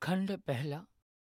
खंड पहला,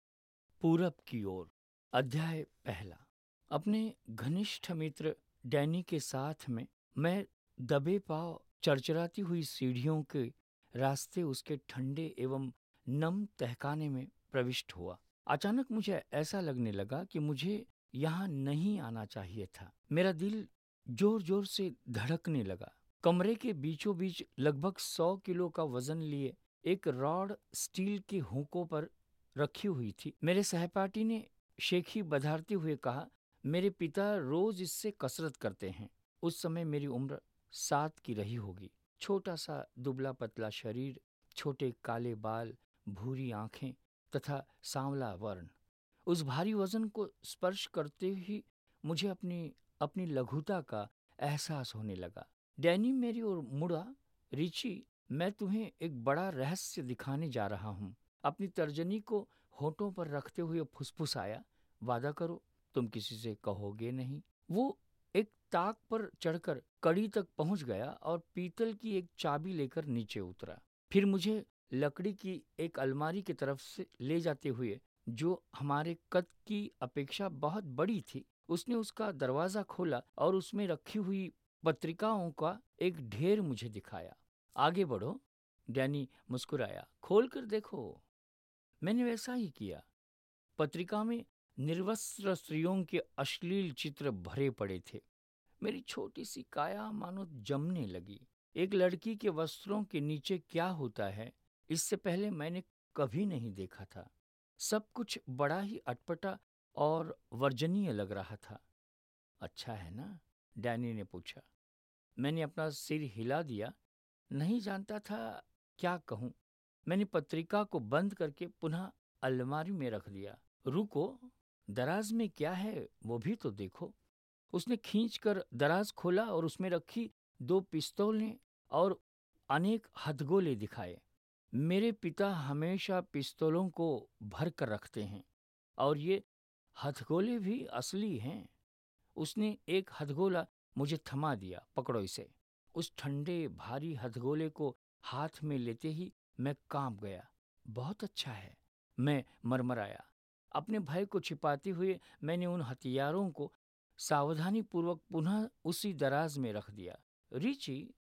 पूरब की ओर। अध्याय पहला। अपने घनिष्ठ मित्र डैनी के साथ में मैं दबे पांव चरचराती हुई सीढ़ियों के रास्ते उसके ठंडे एवं नम तहखाने में प्रविष्ट हुआ। अचानक मुझे ऐसा लगने लगा कि मुझे यहाँ नहीं आना चाहिए था। मेरा दिल जोर जोर से धड़कने लगा। कमरे के बीचों बीच लगभग 100 किलो का वजन लिए एक रॉड स्टील के हुकों पर रखी हुई थी। मेरे सहपाठी ने शेखी बधारते हुए कहा, मेरे पिता रोज इससे कसरत करते हैं। उस समय मेरी उम्र 7 की रही होगी। छोटा सा दुबला पतला शरीर, छोटे काले बाल, भूरी आंखें तथा सांवला वर्ण। उस भारी वजन को स्पर्श करते ही मुझे अपनी लघुता का एहसास होने लगा। डैनी मेरी ओर मुड़ा। रिची, मैं तुम्हें एक बड़ा रहस्य दिखाने जा रहा हूं। अपनी तर्जनी को होठों पर रखते हुए फुसफुसाया, वादा करो तुम किसी से कहोगे नहीं। वो एक ताक पर चढ़कर कड़ी तक पहुंच गया और पीतल की एक चाबी लेकर नीचे उतरा। फिर मुझे लकड़ी की एक अलमारी की तरफ से ले जाते हुए, जो हमारे कद की अपेक्षा बहुत बड़ी थी, उसने उसका दरवाजा खोला और उसमें रखी हुई पत्रिकाओं का एक ढेर मुझे दिखाया। आगे बढ़ो, डैनी मुस्कुराया, खोल कर देखो। मैंने वैसा ही किया। पत्रिका में निर्वस्त्र स्त्रियों के अश्लील चित्र भरे पड़े थे। मेरी छोटी सी काया मानो जमने लगी। एक लड़की के वस्त्रों के नीचे क्या होता है, इससे पहले मैंने कभी नहीं देखा था। सब कुछ बड़ा ही अटपटा और वर्जनीय लग रहा था। अच्छा है ना? डैनी ने पूछा। मैंने अपना सिर हिला दिया। नहीं जानता था क्या कहूं। मैंने पत्रिका को बंद करके पुनः अलमारी में रख दिया। रुको, दराज में क्या है वो भी तो देखो। उसने खींचकर दराज खोला और उसमें रखी 2 पिस्तौलें और अनेक हथगोले दिखाए। मेरे पिता हमेशा पिस्तौलों को भर कर रखते हैं और ये हथगोले भी असली हैं। उसने एक हथगोला मुझे थमा दिया, पकड़ो इसे। उस ठंडे भारी हथगोले को हाथ में लेते ही मैं कांप गया। बहुत अच्छा है, मैं मरमराया। अपने भय को छिपाते हुए मैंने उन हथियारों को सावधानी पूर्वक पुनः उसी दराज में रख दिया। रिची,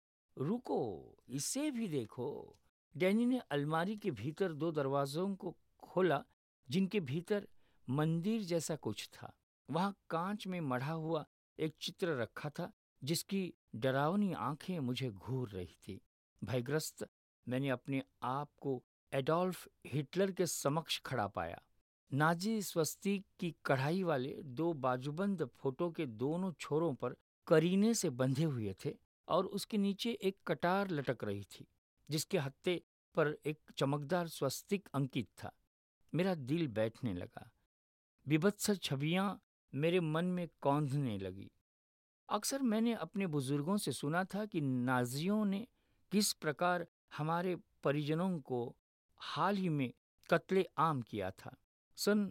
रुको, इसे भी देखो। डैनी ने अलमारी के भीतर 2 दरवाजों को खोला, जिनके भीतर मंदिर जैसा कुछ था। वहां कांच में मढ़ा हुआ एक चित्र रखा था, जिसकी डरावनी आंखें मुझे घूर रही थी। भयग्रस्त मैंने अपने आप को एडोल्फ हिटलर के समक्ष खड़ा पाया। नाजी स्वस्तिक की कढ़ाई वाले 2 बाजूबंद फोटो के दोनों छोरों पर करीने से बंधे हुए थे और उसके नीचे एक कटार लटक रही थी, जिसके हत्थे पर एक चमकदार स्वस्तिक अंकित था। मेरा दिल बैठने लगा। बीभत्स छवियां मेरे मन में कौंधने लगी। अक्सर मैंने अपने बुजुर्गों से सुना था कि नाजियों ने किस प्रकार हमारे परिजनों को हाल ही में कत्ले आम किया था। सन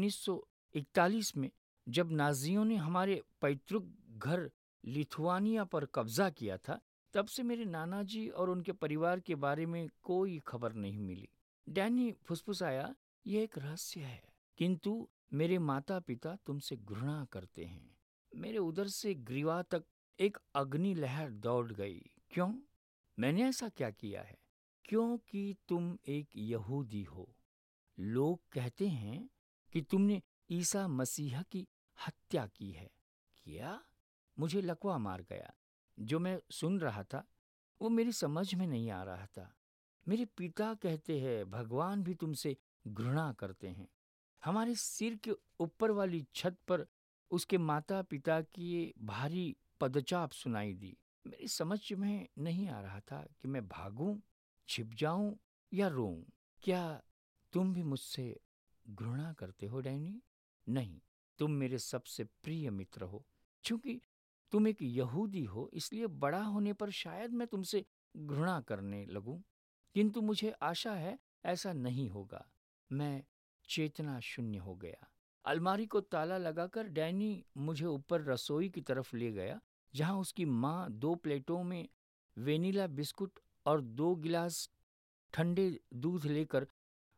1941 में जब नाजियों ने हमारे पैतृक घर लिथुआनिया पर कब्जा किया था, तब से मेरे नाना जी और उनके परिवार के बारे में कोई खबर नहीं मिली। डैनी फुसफुसाया, यह एक रहस्य है, किंतु मेरे माता पिता तुमसे घृणा करते हैं। मेरे उदर से ग्रीवा तक एक अग्नि लहर दौड़ गई। क्यों? मैंने ऐसा क्या किया है? क्योंकि तुम एक यहूदी हो। लोग कहते हैं कि तुमने ईसा मसीह की हत्या की है। क्या? मुझे लकवा मार गया। जो मैं सुन रहा था वो मेरी समझ में नहीं आ रहा था। मेरे पिता कहते हैं भगवान भी तुमसे घृणा करते हैं। हमारे सिर के ऊपर वाली छत पर उसके माता पिता की भारी पदचाप सुनाई दी। मेरी समझ में नहीं आ रहा था कि मैं भागूं, छिप जाऊं या रोऊं। क्या तुम भी मुझसे घृणा करते हो डैनी? नहीं, तुम मेरे सबसे प्रिय मित्र हो। क्योंकि तुम एक यहूदी हो, इसलिए बड़ा होने पर शायद मैं तुमसे घृणा करने लगूं, किंतु मुझे आशा है ऐसा नहीं होगा। मैं चेतना शून्य हो गया। अलमारी को ताला लगाकर डैनी मुझे ऊपर रसोई की तरफ ले गया, जहां उसकी माँ 2 प्लेटों में वेनिला बिस्कुट और 2 गिलास ठंडे दूध लेकर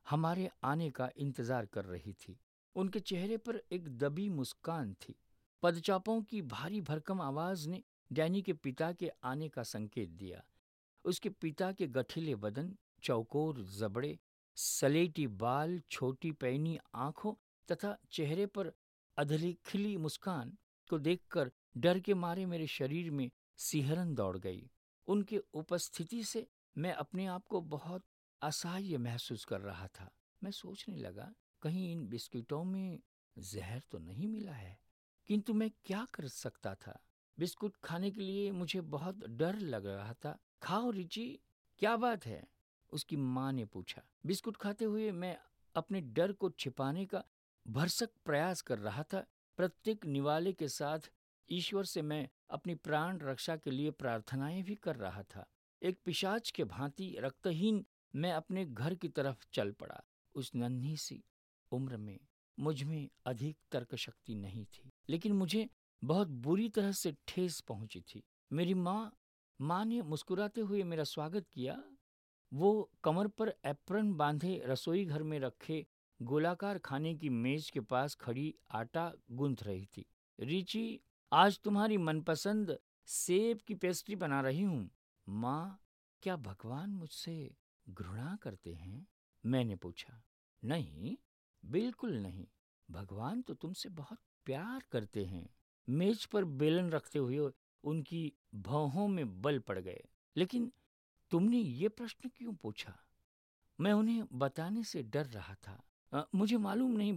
हमारे आने का इंतजार कर रही थी। उनके चेहरे पर एक दबी मुस्कान थी। पदचापों की भारी भरकम आवाज ने डैनी के पिता के आने का संकेत दिया। उसके पिता के गठीले बदन, चौकोर जबड़े, सलेटी बाल, छोटी पैनी आंखों तथा चेहरे पर अधली खिली मुस्कान को देखकर डर के मारे मेरे शरीर में सिहरन दौड़ गई। उनके उपस्थिति से मैं अपने आप को बहुत असहाय महसूस कर रहा था। मैं सोचने लगा, कहीं इन बिस्कुटों में जहर तो नहीं मिला है। किंतु मैं क्या कर सकता था? बिस्कुट खाने के लिए मुझे बहुत डर लग रहा था। खाओ रिची, क्या बात है? उसकी माँ ने पूछा। बिस्कुट खाते हुए मैं अपने डर को छिपाने का भरसक प्रयास कर रहा था। प्रत्येक निवाले के साथ ईश्वर से मैं अपनी प्राण रक्षा के लिए प्रार्थनाएं भी कर रहा था। एक पिशाच के भांति रक्तहीन मैं अपने घर की तरफ चल पड़ा। उस नन्ही सी उम्र में मुझ में अधिक तर्क शक्ति नहीं थी, लेकिन मुझे बहुत बुरी तरह से ठेस पहुंची थी। मेरी माँ ने मुस्कुराते हुए मेरा स्वागत किया। वो कमर पर एप्रन बांधे रसोई घर में रखे गोलाकार खाने की मेज के पास खड़ी आटा गूंथ रही थी। रिची, आज तुम्हारी मनपसंद सेब की पेस्ट्री बना रही हूँ। माँ, क्या भगवान मुझसे घृणा करते हैं? मैंने पूछा। नहीं, बिल्कुल नहीं। भगवान तो तुमसे बहुत प्यार करते हैं। मेज पर बेलन रखते हुए उनकी भौहों में बल पड़ गए। लेकिन तुमने ये प्रश्न क्यों पूछा? मैं उन्हें बताने से डर रहा था। मुझे मालूम नहीं,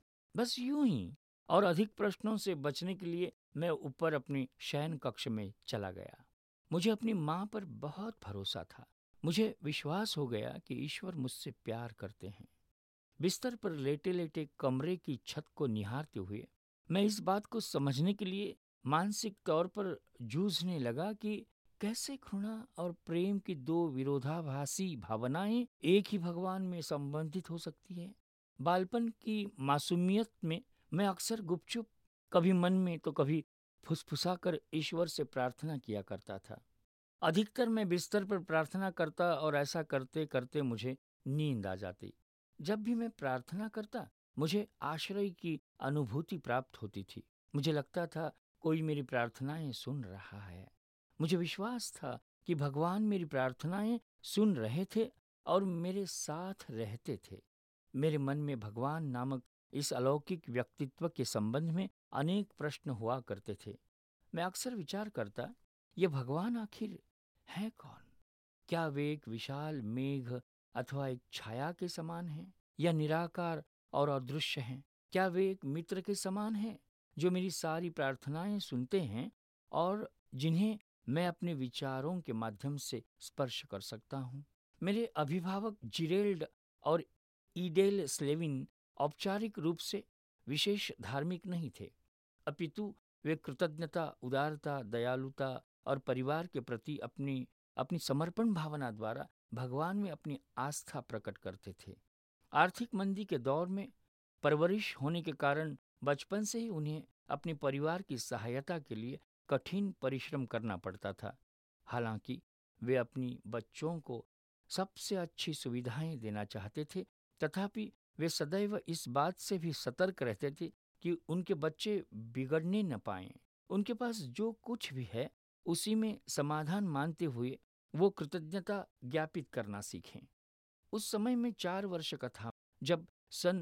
बस यूं ही। और अधिक प्रश्नों से बचने के लिए मैं ऊपर अपनी शयन कक्ष में चला गया। मुझे अपनी माँ पर बहुत भरोसा था। मुझे विश्वास हो गया कि ईश्वर मुझसे प्यार करते हैं। बिस्तर पर लेटे लेटे कमरे की छत को निहारते हुए मैं इस बात को समझने के लिए मानसिक तौर पर जूझने लगा कि कैसे घृणा और प्रेम की दो विरोधाभासी भावनाएं एक ही भगवान में संबंधित हो सकती है। बालपन की मासूमियत में मैं अक्सर गुपचुप, कभी मन में तो कभी फुसफुसाकर ईश्वर से प्रार्थना किया करता था। अधिकतर मैं बिस्तर पर प्रार्थना करता और ऐसा करते करते मुझे नींद आ जाती। जब भी मैं प्रार्थना करता, मुझे आश्रय की अनुभूति प्राप्त होती थी। मुझे लगता था कोई मेरी प्रार्थनाएं सुन रहा है। मुझे विश्वास था कि भगवान मेरी प्रार्थनाएं सुन रहे थे और मेरे साथ रहते थे। मेरे मन में भगवान नामक इस अलौकिक व्यक्तित्व के संबंध में अनेक प्रश्न हुआ करते थे। मैं अक्सर विचार करता, ये भगवान आखिर है कौन? क्या वे एक विशाल मेघ अथवा एक छाया के समान हैं, या निराकार और अदृश्य हैं? क्या वे एक मित्र के समान हैं जो मेरी सारी प्रार्थनाएं सुनते हैं और जिन्हें मैं अपने विचारों के माध्यम से स्पर्श कर सकता हूँ? मेरे अभिभावक जिरेल्ड और ईडेल स्लेविन औपचारिक रूप से विशेष धार्मिक नहीं थे, अपितु वे कृतज्ञता, उदारता, दयालुता और परिवार के प्रति अपनी अपनी समर्पण भावना द्वारा भगवान में अपनी आस्था प्रकट करते थे। आर्थिक मंदी के दौर में परवरिश होने के कारण बचपन से ही उन्हें अपने परिवार की सहायता के लिए कठिन परिश्रम करना पड़ता था। हालांकि वे अपनी बच्चों को सबसे अच्छी सुविधाएं देना चाहते थे, तथापि वे सदैव इस बात से भी सतर्क रहते थे कि उनके बच्चे बिगड़ने न पाएं। उनके पास जो कुछ भी है उसी में समाधान मानते हुए वो कृतज्ञता ज्ञापित करना सीखें। उस समय मैं 4 वर्ष का था जब सन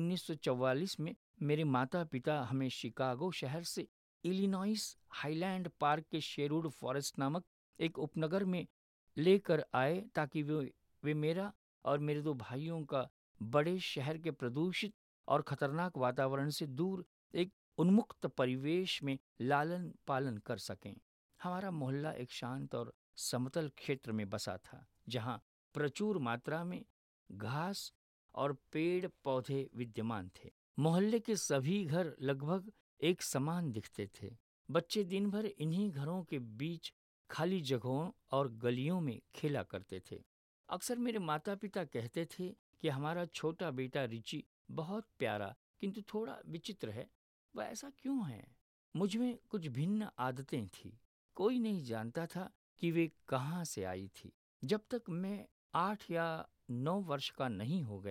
1944 में मेरे माता पिता हमें शिकागो शहर से इलिनॉइस हाईलैंड पार्क के शेरवुड फॉरेस्ट नामक एक उपनगर में लेकर आए, ताकि वे मेरा और मेरे 2 भाइयों का बड़े शहर के प्रदूषित और खतरनाक वातावरण से दूर एक उन्मुक्त परिवेश में लालन पालन कर सकें। हमारा मोहल्ला एक शांत और समतल क्षेत्र में बसा था, जहां प्रचुर मात्रा में घास और पेड़ पौधे विद्यमान थे। मोहल्ले के सभी घर लगभग एक समान दिखते थे। बच्चे दिन भर इन्हीं घरों के बीच खाली जगहों और गलियों में खेला करते थे। अक्सर मेरे माता पिता कहते थे कि हमारा छोटा बेटा रिची बहुत प्यारा किंतु थोड़ा विचित्र है। वह ऐसा क्यों है? मुझ में कुछ भिन्न आदतें थी। कोई नहीं जानता था कि वे कहाँ से आई थी। जब तक मैं 8 या 9 वर्ष का नहीं हो गया,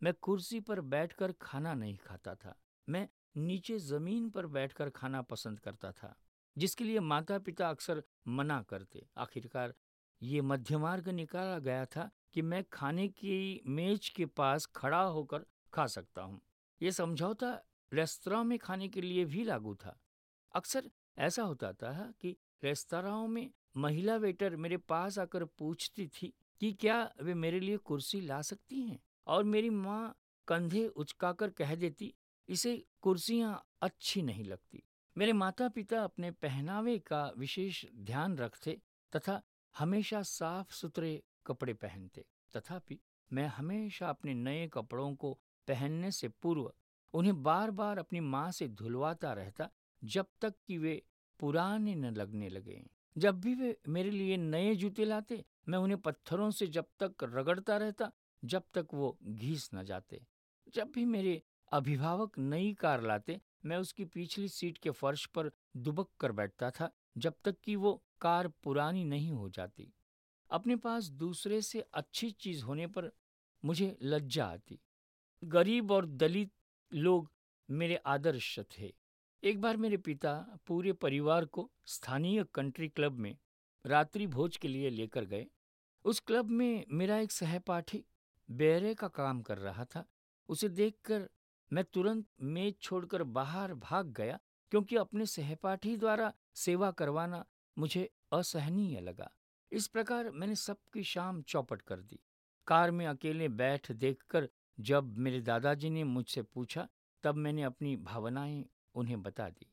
मैं कुर्सी पर बैठकर खाना नहीं खाता था। मैं नीचे जमीन पर बैठकर खाना पसंद करता था, जिसके लिए माता पिता अक्सर मना करते। आखिरकार ये मध्य मार्ग निकाला गया था कि मैं खाने की मेज के पास खड़ा होकर खा सकता हूँ। ये समझौता रेस्तरां में खाने के लिए भी लागू था। अक्सर ऐसा होता था कि रेस्तरां में महिला वेटर मेरे पास आकर पूछती थी कि क्या वे मेरे लिए कुर्सी ला सकती हैं, और मेरी माँ कंधे उचकाकर कह देती, इसे कुर्सियाँ अच्छी नहीं लगती। मेरे माता पिता अपने पहनावे का विशेष ध्यान रखते तथा हमेशा साफ सुथरे कपड़े पहनते। तथापि मैं हमेशा अपने नए कपड़ों को पहनने से पूर्व उन्हें बार बार अपनी माँ से धुलवाता रहता, जब तक कि वे पुराने न लगने लगे। जब भी वे मेरे लिए नए जूते लाते, मैं उन्हें पत्थरों से जब तक रगड़ता रहता जब तक वो घिस न जाते। जब भी मेरे अभिभावक नई कार लाते, मैं उसकी पिछली सीट के फर्श पर दुबक कर बैठता था जब तक कि वो कार पुरानी नहीं हो जाती। अपने पास दूसरे से अच्छी चीज होने पर मुझे लज्जा आती। गरीब और दलित लोग मेरे आदर्श थे। एक बार मेरे पिता पूरे परिवार को स्थानीय कंट्री क्लब में रात्रि भोज के लिए लेकर गए। उस क्लब में मेरा एक सहपाठी बेरे का काम कर रहा था। उसे देखकर मैं तुरंत मेज छोड़कर बाहर भाग गया, क्योंकि अपने सहपाठी द्वारा सेवा करवाना मुझे असहनीय लगा। इस प्रकार मैंने सबकी शाम चौपट कर दी। कार में अकेले बैठ देखकर जब मेरे दादाजी ने मुझसे पूछा, तब मैंने अपनी भावनाएं उन्हें बता दी।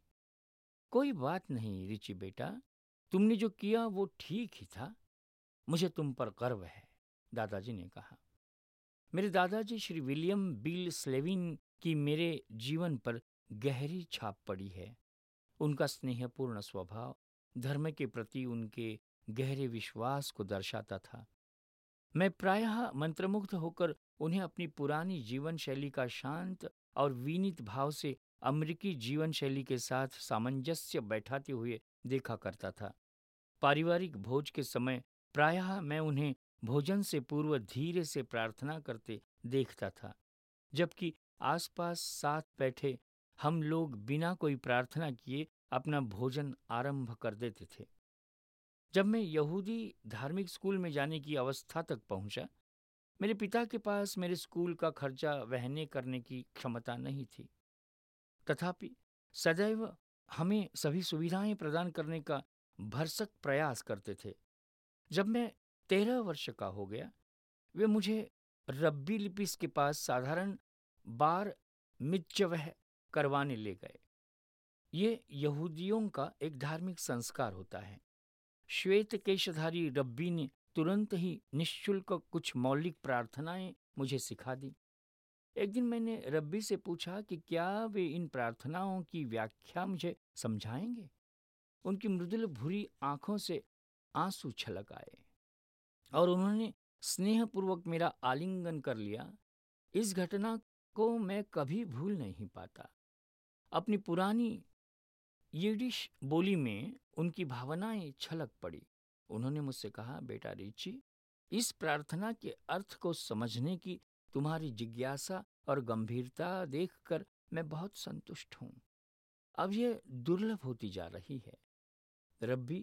कोई बात नहीं रिची बेटा, तुमने जो किया वो ठीक ही था। मुझे तुम पर गर्व है, दादाजी ने कहा। मेरे दादाजी श्री विलियम बिल स्लेविन की मेरे जीवन पर गहरी छाप पड़ी है। उनका स्नेहपूर्ण स्वभाव धर्म के प्रति उनके गहरे विश्वास को दर्शाता था। मैं प्रायः मंत्रमुग्ध होकर उन्हें अपनी पुरानी जीवन शैली का शांत और विनीत भाव से अमेरिकी जीवन शैली के साथ सामंजस्य बैठाते हुए देखा करता था। पारिवारिक भोज के समय प्रायः मैं उन्हें भोजन से पूर्व धीरे से प्रार्थना करते देखता था, जबकि आसपास साथ बैठे हम लोग बिना कोई प्रार्थना किए अपना भोजन आरंभ कर देते थे। जब मैं यहूदी धार्मिक स्कूल में जाने की अवस्था तक पहुंचा, मेरे पिता के पास मेरे स्कूल का खर्चा वहने करने की क्षमता नहीं थी। तथापि सदैव हमें सभी सुविधाएं प्रदान करने का भरसक प्रयास करते थे। जब मैं 13 वर्ष का हो गया, वे मुझे रब्बी लिपिस के पास साधारण बार मित्जवह करवाने ले गए। ये यहूदियों का एक धार्मिक संस्कार होता है। श्वेत केशधारी रब्बी ने तुरंत ही निःशुल्क कुछ मौलिक प्रार्थनाएं मुझे सिखा दी। एक दिन मैंने रब्बी से पूछा कि क्या वे इन प्रार्थनाओं की व्याख्या मुझे समझाएंगे। उनकी मृदुल भूरी आंखों से आंसू छलक आए और उन्होंने स्नेहपूर्वक मेरा आलिंगन कर लिया। इस घटना को मैं कभी भूल नहीं पाता। अपनी पुरानी यिडिश बोली में उनकी भावनाएं छलक पड़ी। उन्होंने मुझसे कहा, बेटा रिची, इस प्रार्थना के अर्थ को समझने की तुम्हारी जिज्ञासा और गंभीरता देखकर मैं बहुत संतुष्ट हूं। अब यह दुर्लभ होती जा रही है। रब्बी,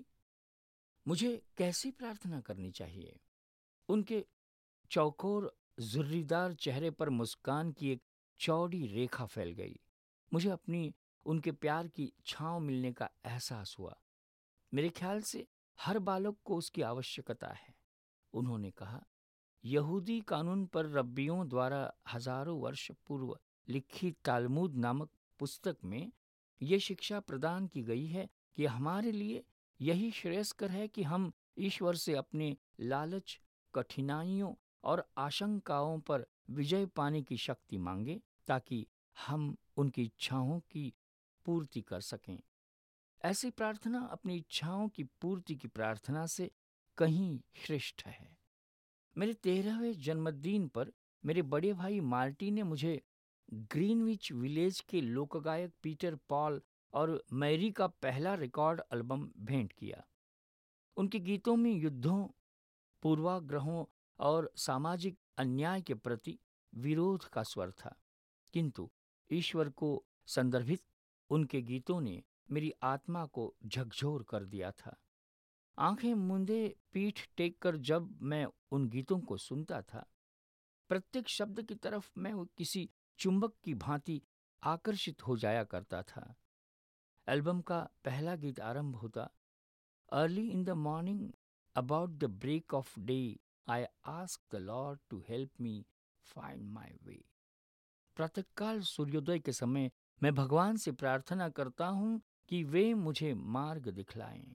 मुझे कैसी प्रार्थना करनी चाहिए? उनके चौकोर जुर्रीदार चेहरे पर मुस्कान की एक चौड़ी रेखा फैल गई। मुझे अपनी उनके प्यार की छांव मिलने का एहसास हुआ। मेरे ख्याल से हर बालक को उसकी आवश्यकता है। उन्होंने कहा, यहूदी कानून पर रब्बियों द्वारा हजारों वर्ष पूर्व लिखी तालमुद नामक पुस्तक में यह शिक्षा प्रदान की गई है कि हमारे लिए यही श्रेयस्कर है कि हम ईश्वर से अपने लालच, कठिनाइयों और आशंकाओं पर विजय पाने की शक्ति मांगे, ताकि हम उनकी इच्छाओं की पूर्ति कर सकें। ऐसी प्रार्थना अपनी इच्छाओं की पूर्ति की प्रार्थना से कहीं श्रेष्ठ है। मेरे 13वें जन्मदिन पर मेरे बड़े भाई मार्टी ने मुझे ग्रीनविच विलेज के लोकगायक पीटर पॉल और मैरी का पहला रिकॉर्ड एल्बम भेंट किया। उनके गीतों में युद्धों, पूर्वाग्रहों और सामाजिक अन्याय के प्रति विरोध का स्वर था, किंतु ईश्वर को संदर्भित उनके गीतों ने मेरी आत्मा को झकझोर कर दिया था। आंखें मूंदे पीठ टेक कर जब मैं उन गीतों को सुनता था, प्रत्येक शब्द की तरफ मैं किसी चुंबक की भांति आकर्षित हो जाया करता था। एल्बम का पहला गीत आरंभ होता, early in the morning about the break of day I ask the Lord to help me find my way. प्रातःकाल सूर्योदय के समय मैं भगवान से प्रार्थना करता हूँ कि वे मुझे मार्ग दिखलाएं।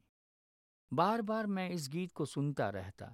बार बार मैं इस गीत को सुनता रहता,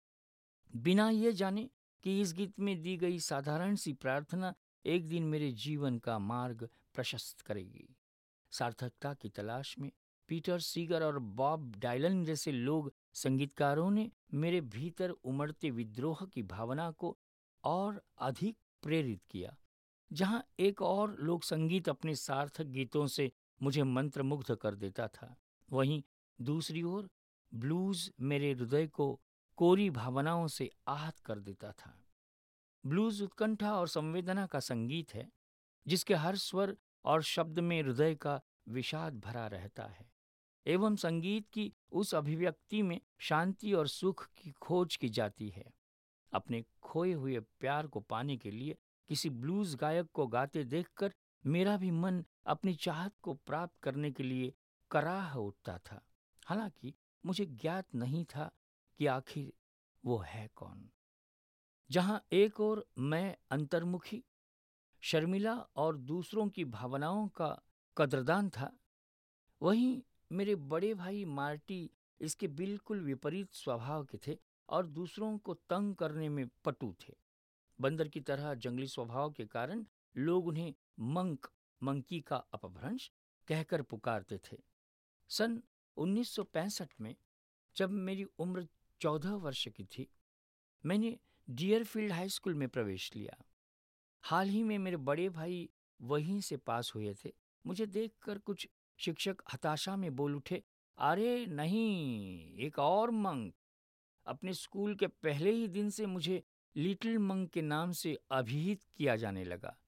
बिना ये जाने कि इस गीत में दी गई साधारण सी प्रार्थना एक दिन मेरे जीवन का मार्ग प्रशस्त करेगी। सार्थकता की तलाश में पीटर सीगर और बॉब डायलन जैसे लोग संगीतकारों ने मेरे भीतर उमड़ते विद्रोह की भावना को और अधिक प्रेरित किया। जहां एक और लोक संगीत अपने सार्थक गीतों से मुझे मंत्रमुग्ध कर देता था, वहीं दूसरी ओर ब्लूज मेरे हृदय को कोरी भावनाओं से आहत कर देता था। ब्लूज उत्कंठा और संवेदना का संगीत है, जिसके हर स्वर और शब्द में हृदय का विषाद भरा रहता है, एवं संगीत की उस अभिव्यक्ति में शांति और सुख की खोज की जाती है। अपने खोए हुए प्यार को पाने के लिए किसी ब्लूज गायक को गाते देखकर मेरा भी मन अपनी चाहत को प्राप्त करने के लिए कराह उठता था। हालांकि मुझे ज्ञात नहीं था कि आखिर वो है कौन। जहां एक ओर मैं अंतर्मुखी, शर्मिला और दूसरों की भावनाओं का कदरदान था, वहीं मेरे बड़े भाई मार्टी इसके बिल्कुल विपरीत स्वभाव के थे और दूसरों को तंग करने में पटु थे। बंदर की तरह जंगली स्वभाव के कारण लोग उन्हें मंकी का अपभ्रंश कहकर पुकारते थे। सन 1965 में जब मेरी उम्र 14 वर्ष की थी, मैंने डियरफील्ड हाई स्कूल में प्रवेश लिया। हाल ही में मेरे बड़े भाई वहीं से पास हुए थे। मुझे देखकर कुछ शिक्षक हताशा में बोल उठे, अरे नहीं, एक और मंक। अपने स्कूल के पहले ही दिन से मुझे लिटिल मंक के नाम से अभिहित किया जाने लगा।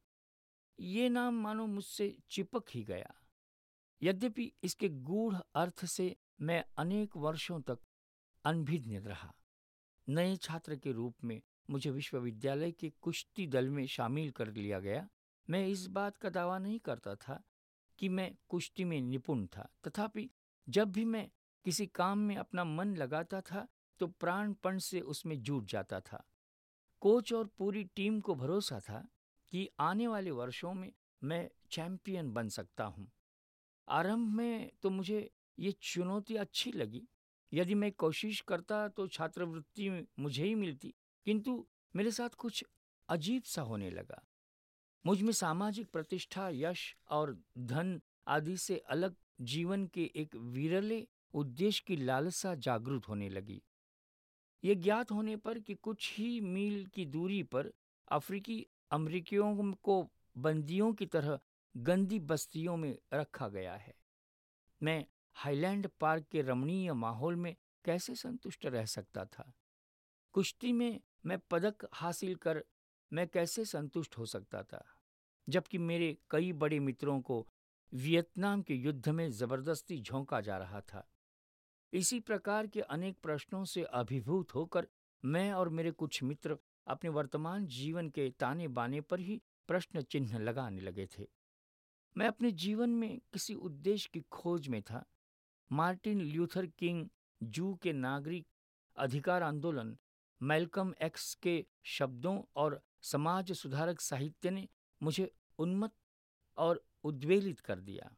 ये नाम मानो मुझसे चिपक ही गया। यद्यपि इसके गूढ़ अर्थ से मैं अनेक वर्षों तक अनभिज्ञ रहा। नए छात्र के रूप में मुझे विश्वविद्यालय के कुश्ती दल में शामिल कर लिया गया। मैं इस बात का दावा नहीं करता था कि मैं कुश्ती में निपुण था, तथापि जब भी मैं किसी काम में अपना मन लगाता था तो प्राणपण से उसमें जुट जाता था। कोच और पूरी टीम को भरोसा था कि आने वाले वर्षों में मैं चैंपियन बन सकता हूँ। आरंभ में तो मुझे ये चुनौती अच्छी लगी। यदि मैं कोशिश करता तो छात्रवृत्ति मुझे ही मिलती, किंतु मेरे साथ कुछ अजीब सा होने लगा। मुझ में सामाजिक प्रतिष्ठा, यश और धन आदि से अलग जीवन के एक विरले उद्देश्य की लालसा जागृत होने लगी। ये ज्ञात होने पर कि कुछ ही मील की दूरी पर अफ्रीकी अमरीकियों को बंदियों की तरह गंदी बस्तियों में रखा गया है, मैं हाईलैंड पार्क के रमणीय माहौल में कैसे संतुष्ट रह सकता था? कुश्ती में मैं पदक हासिल कर मैं कैसे संतुष्ट हो सकता था, जबकि मेरे कई बड़े मित्रों को वियतनाम के युद्ध में जबरदस्ती झोंका जा रहा था। इसी प्रकार के अनेक प्रश्नों से अभिभूत होकर मैं और मेरे कुछ मित्र अपने वर्तमान जीवन के ताने बाने पर ही प्रश्न चिन्ह लगाने लगे थे। मैं अपने जीवन में किसी उद्देश्य की खोज में था। मार्टिन ल्यूथर किंग जू के नागरिक अधिकार आंदोलन, मैल्कम एक्स के शब्दों और समाज सुधारक साहित्य ने मुझे उन्मत्त और उद्वेलित कर दिया।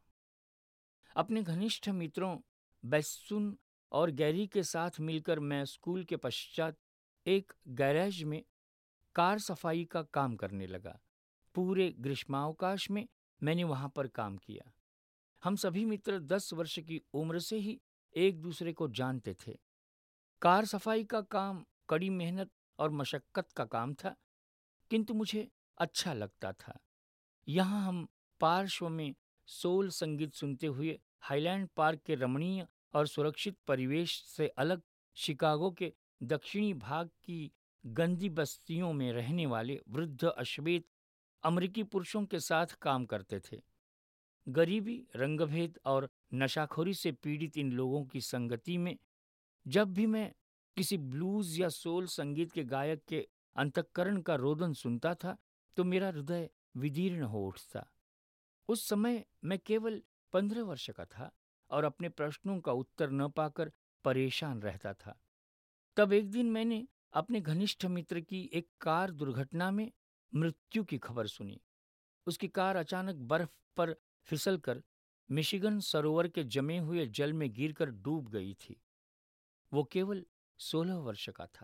अपने घनिष्ठ मित्रों बेस्सुन और गैरी के साथ मिलकर मैं स्कूल के पश्चात एक गैरेज में कार सफाई का काम करने लगा। पूरे ग्रीष्मावकाश में मैंने वहां पर काम किया। हम सभी मित्र 10 वर्ष की उम्र से ही एक दूसरे को जानते थे। कार सफाई का काम कड़ी मेहनत और मशक्कत का काम था, किंतु मुझे अच्छा लगता था। यहाँ हम पार्श्व में सोल संगीत सुनते हुए हाईलैंड पार्क के रमणीय और सुरक्षित परिवेश से अलग शिकागो के दक्षिणी भाग की गंदी बस्तियों में रहने वाले वृद्ध अश्वेत अमेरिकी पुरुषों के साथ काम करते थे। गरीबी, रंगभेद और नशाखोरी से पीड़ित इन लोगों की संगति में जब भी मैं किसी ब्लूज या सोल संगीत के गायक के अंतःकरण का रोदन सुनता था, तो मेरा हृदय विदीर्ण हो उठता। उस समय मैं केवल 15 वर्ष का था और अपने प्रश्नों का उत्तर न पाकर परेशान रहता था। तब एक दिन मैंने अपने घनिष्ठ मित्र की एक कार दुर्घटना में मृत्यु की खबर सुनी। उसकी कार अचानक बर्फ पर फिसलकर मिशिगन सरोवर के जमे हुए जल में गिरकर डूब गई थी। वो केवल 16 वर्ष का था।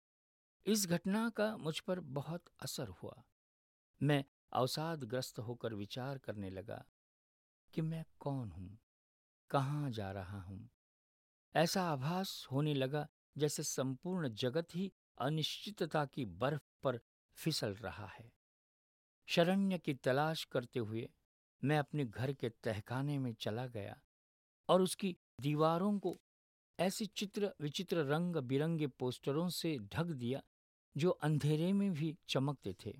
इस घटना का मुझ पर बहुत असर हुआ। मैं अवसादग्रस्त होकर विचार करने लगा कि मैं कौन हूँ, कहाँ जा रहा हूँ। ऐसा आभास होने लगा जैसे संपूर्ण जगत ही अनिश्चितता की बर्फ पर फिसल रहा है। शरण्य की तलाश करते हुए मैं अपने घर के तहखाने में चला गया और उसकी दीवारों को ऐसी चित्र विचित्र रंग बिरंगे पोस्टरों से ढक दिया जो अंधेरे में भी चमकते थे।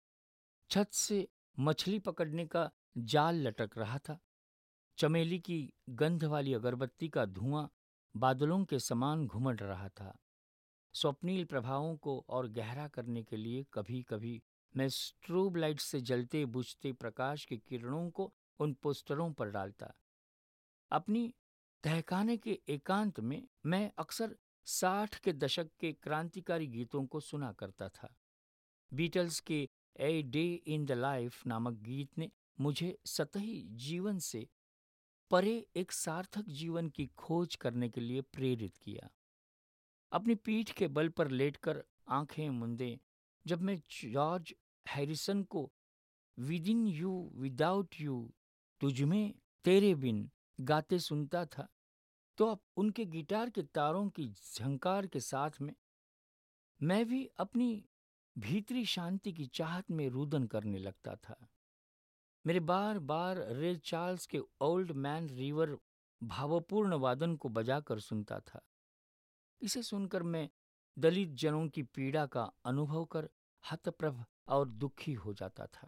छत से मछली पकड़ने का जाल लटक रहा था। चमेली की गंध वाली अगरबत्ती का धुआं बादलों के समान घुमड़ रहा था। स्वप्नील प्रभावों को और गहरा करने के लिए कभी कभी मैं स्ट्रोब लाइट से जलते बुझते प्रकाश की किरणों को उन पोस्टरों पर डालता। अपनी तहखाने के एकांत में मैं अक्सर 60 के दशक के क्रांतिकारी गीतों को सुना करता था। बीटल्स के a day in the life नामक गीत ने मुझे सतही जीवन से परे एक सार्थक जीवन की खोज करने के लिए प्रेरित किया। अपनी पीठ के बल पर लेटकर आंखें मूंदे जब मैं जॉर्ज हैरिसन को within you without you, तुझमें तेरे बिन गाते सुनता था, तो अब उनके गिटार के तारों की झंकार के साथ में मैं भी अपनी भीतरी शांति की चाहत में रुदन करने लगता था। मेरे बार बार रे चार्ल्स के ओल्ड मैन रिवर भावपूर्ण वादन को बजाकर सुनता था। इसे सुनकर मैं दलित जनों की पीड़ा का अनुभव कर हतप्रभ और दुखी हो जाता था।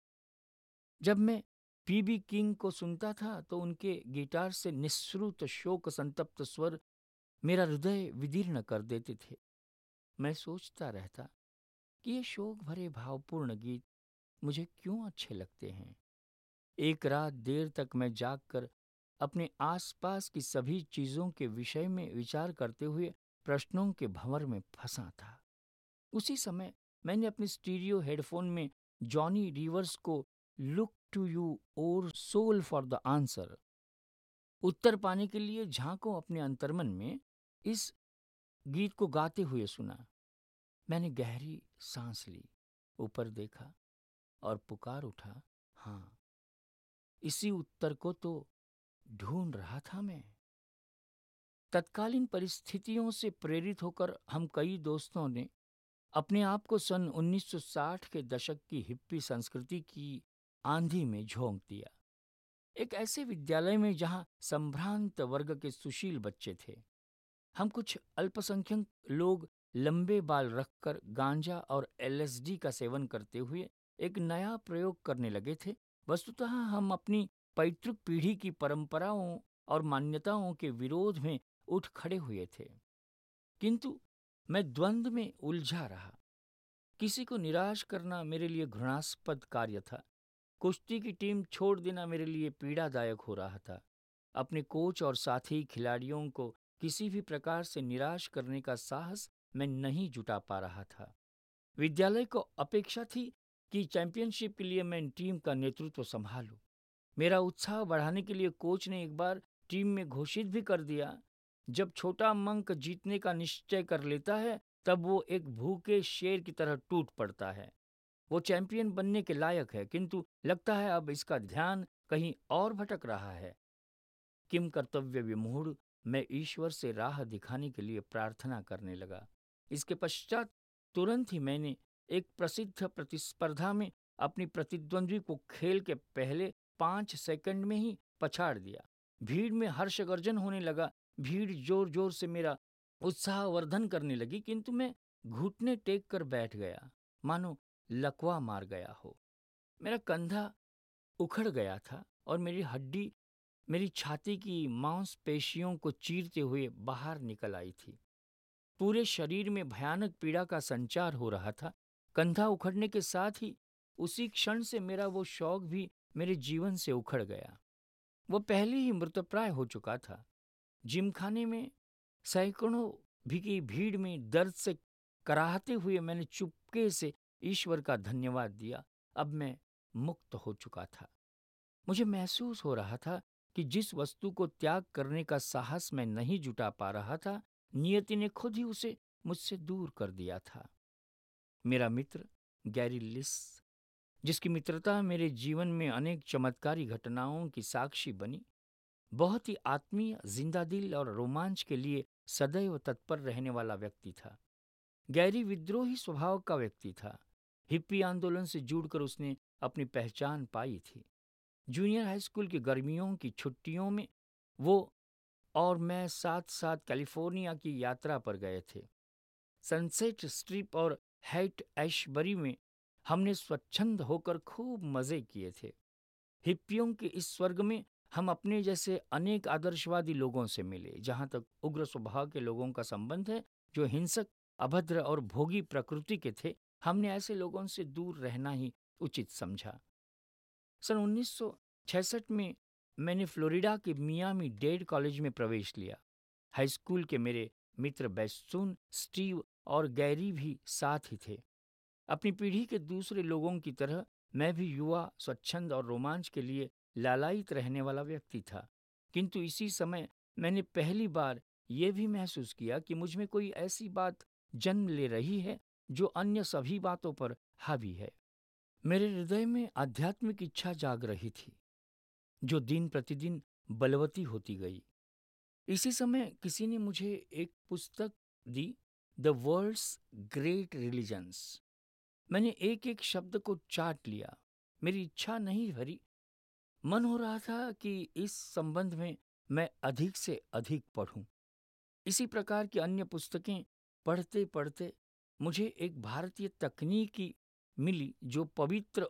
जब मैं पीबी किंग को सुनता था तो उनके गिटार से निःसृत शोक संतप्त स्वर मेरा हृदय विदीर्ण कर देते थे। मैं सोचता रहता कि ये शोक भरे भावपूर्ण गीत मुझे क्यों अच्छे लगते हैं। एक रात देर तक मैं जागकर अपने आसपास की सभी चीजों के विषय में विचार करते हुए प्रश्नों के भंवर में फंसा था। उसी समय मैंने अपने स्टीरियो हेडफोन में जॉनी रीवर्स को लुक टू यू और सोल फॉर द आंसर, उत्तर पाने के लिए झांको अपने अंतर्मन में, इस गीत को गाते हुए सुना। मैंने गहरी सांस ली, ऊपर देखा और पुकार उठा, हाँ, इसी उत्तर को तो ढूंढ रहा था मैं। तत्कालीन परिस्थितियों से प्रेरित होकर हम कई दोस्तों ने अपने आप को सन 1960 के दशक की हिप्पी संस्कृति की आंधी में झोंक दिया। एक ऐसे विद्यालय में जहां संभ्रांत वर्ग के सुशील बच्चे थे। हम कुछ अल्पसंख्यक लोग लंबे बाल रखकर गांजा और एलएसडी का सेवन करते हुए एक नया प्रयोग करने लगे थे। वस्तुतः हम अपनी पैतृक पीढ़ी की परंपराओं और मान्यताओं के विरोध में उठ खड़े हुए थे। किंतु मैं द्वंद्व में उलझा रहा। किसी को निराश करना मेरे लिए घृणास्पद कार्य था। कुश्ती की टीम छोड़ देना मेरे लिए पीड़ादायक हो रहा था। अपने कोच और साथी खिलाड़ियों को किसी भी प्रकार से निराश करने का साहस मैं नहीं जुटा पा रहा था। विद्यालय को अपेक्षा थी कि चैंपियनशिप के लिए मैं टीम का नेतृत्व संभालूं। मेरा उत्साह बढ़ाने के लिए कोच ने एक बार टीम में घोषित भी कर दिया, जब छोटा मंक जीतने का निश्चय कर लेता है तब वो एक भूखे शेर की तरह टूट पड़ता है। वो चैंपियन बनने के लायक है, किंतु लगता है अब इसका ध्यान कहीं और भटक रहा है। किम कर्तव्य विमूढ़ मैं ईश्वर से राह दिखाने के लिए प्रार्थना करने लगा। इसके पश्चात तुरंत ही मैंने एक प्रसिद्ध प्रतिस्पर्धा में अपनी प्रतिद्वंद्वी को खेल के पहले 5 सेकंड में ही पछाड़ दिया। भीड़ में हर्षगर्जन होने लगा। भीड़ जोर जोर से मेरा उत्साहवर्धन करने लगी, किंतु मैं घुटने टेक कर बैठ गया, मानो लकवा मार गया हो। मेरा कंधा उखड़ गया था और मेरी हड्डी मेरी छाती की मांसपेशियों को चीरते हुए बाहर निकल आई थी। पूरे शरीर में भयानक पीड़ा का संचार हो रहा था। कंधा उखड़ने के साथ ही उसी क्षण से मेरा वो शौक भी मेरे जीवन से उखड़ गया। वो पहले ही मृतप्राय हो चुका था। जिमखाने में सैकड़ों की भीड़ में दर्द से कराहते हुए मैंने चुपके से ईश्वर का धन्यवाद दिया। अब मैं मुक्त हो चुका था। मुझे महसूस हो रहा था कि जिस वस्तु को त्याग करने का साहस मैं नहीं जुटा पा रहा था, नियति ने खुद ही उसे मुझसे दूर कर दिया था। मेरा मित्र गैरी लिस, जिसकी मित्रता मेरे जीवन में अनेक चमत्कारी घटनाओं की साक्षी बनी, बहुत ही आत्मीय, जिंदादिल और रोमांच के लिए सदैव तत्पर रहने वाला व्यक्ति था। गैरी विद्रोही स्वभाव का व्यक्ति था। हिप्पी आंदोलन से जुड़कर उसने अपनी पहचान पाई थी। जूनियर हाई स्कूल की गर्मियों की छुट्टियों में वो और मैं साथ साथ कैलिफोर्निया की यात्रा पर गए थे। सनसेट स्ट्रिप और हैट एशबरी में हमने स्वच्छंद होकर खूब मजे किए थे। हिप्पियों के इस स्वर्ग में हम अपने जैसे अनेक आदर्शवादी लोगों से मिले। जहां तक उग्र स्वभाव के लोगों का संबंध है, जो हिंसक, अभद्र और भोगी प्रकृति के थे, हमने ऐसे लोगों से दूर रहना ही उचित समझा। सन 1966 में मैंने फ्लोरिडा के मियामी डेड कॉलेज में प्रवेश लिया। हाई स्कूल के मेरे मित्र बैसून, स्टीव और गैरी भी साथ ही थे। अपनी पीढ़ी के दूसरे लोगों की तरह मैं भी युवा, स्वच्छंद और रोमांच के लिए लालायित रहने वाला व्यक्ति था। किंतु इसी समय मैंने पहली बार यह भी महसूस किया कि मुझ में कोई ऐसी बात जन्म ले रही है जो अन्य सभी बातों पर हावी है। मेरे हृदय में आध्यात्मिक इच्छा जाग रही थी, जो दिन प्रतिदिन बलवती होती गई। इसी समय किसी ने मुझे एक पुस्तक दी, द वर्ल्ड्स ग्रेट रिलीजन्स। मैंने एक एक शब्द को चाट लिया। मेरी इच्छा नहीं भरी। मन हो रहा था कि इस संबंध में मैं अधिक से अधिक पढ़ूं। इसी प्रकार की अन्य पुस्तकें पढ़ते पढ़ते मुझे एक भारतीय तकनीकी मिली जो पवित्र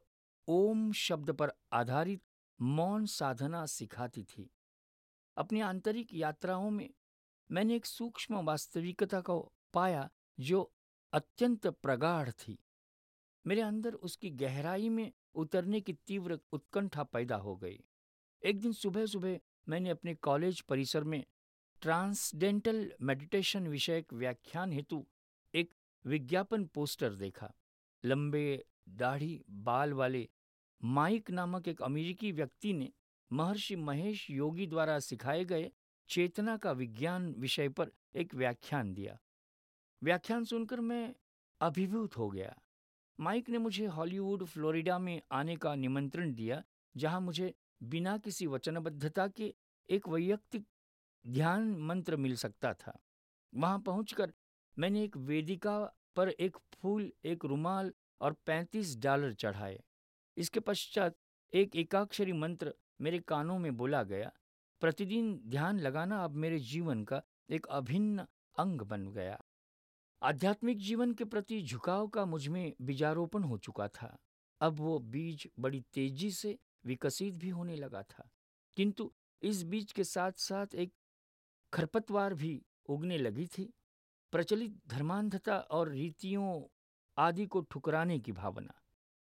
ओम शब्द पर आधारित मौन साधना सिखाती थी। अपनी आंतरिक यात्राओं में मैंने एक सूक्ष्म वास्तविकता को पाया जो अत्यंत प्रगाढ़ थी। मेरे अंदर उसकी गहराई में उतरने की तीव्र उत्कंठा पैदा हो गई। एक दिन सुबह सुबह मैंने अपने कॉलेज परिसर में ट्रांसडेंटल मेडिटेशन विषयक व्याख्यान हेतु एक विज्ञापन पोस्टर देखा। लंबे दाढ़ी बाल वाले माइक नामक एक अमेरिकी व्यक्ति ने महर्षि महेश योगी द्वारा सिखाए गए चेतना का विज्ञान विषय पर एक व्याख्यान दिया। व्याख्यान सुनकर मैं अभिभूत हो गया। माइक ने मुझे हॉलीवुड, फ्लोरिडा में आने का निमंत्रण दिया, जहां मुझे बिना किसी वचनबद्धता के एक वैयक्तिक ध्यान मंत्र मिल सकता था। वहां पहुंचकर मैंने एक वेदिका पर एक फूल, एक रुमाल और $35 चढ़ाए। इसके पश्चात एक एकाक्षरी मंत्र मेरे कानों में बोला गया। प्रतिदिन ध्यान लगाना अब मेरे जीवन का एक अभिन्न अंग बन गया। आध्यात्मिक जीवन के प्रति झुकाव का मुझमें बीजारोपण हो चुका था। अब वो बीज बड़ी तेजी से विकसित भी होने लगा था। किंतु इस बीज के साथ साथ एक खरपतवार भी उगने लगी थी। प्रचलित धर्मांधता और रीतियों आदि को ठुकराने की भावना।